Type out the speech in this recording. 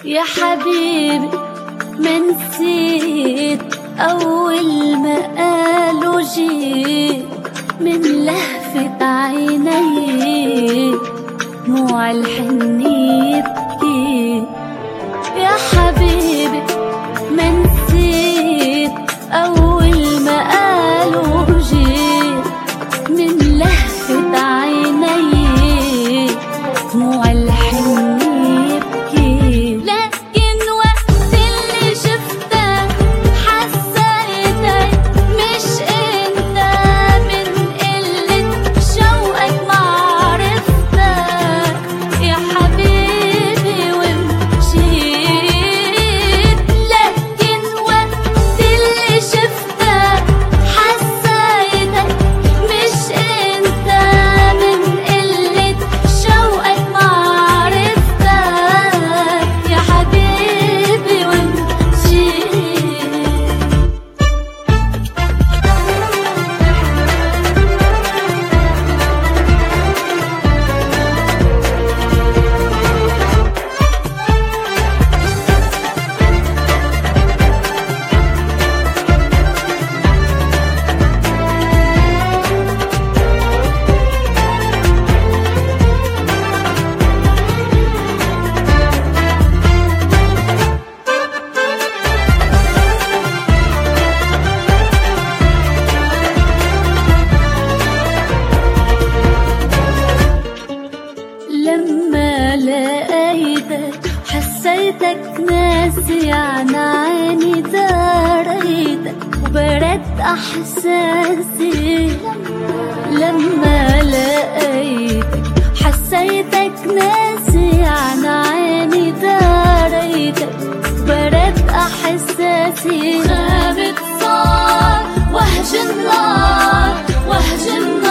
يا حبيبي ما نسيت أول ما قالوا جيت من لهفة عيني دموع الحنية بكيت. يا حبيبي ما نسيت أول ما قالوا جيت من لهفة عيني دموع الحنية بكيت. لكن وقت اللي شفتك حسيتك مش انت، من قلة شوقك معرفتك يا حبيبي ومشيت. لكن وقت اللي شفتك حسيتك مش انت، من قلة شوقك معرفتك يا حبيبي ومشيت. لما لقيتك حسيتك ناسي عن عيني، داريتك وبرد احساسي. لما لقيتك حسيتك ناسي عن عيني، داريتك وبرد احساسي. غابت صار وهج النار وهج النار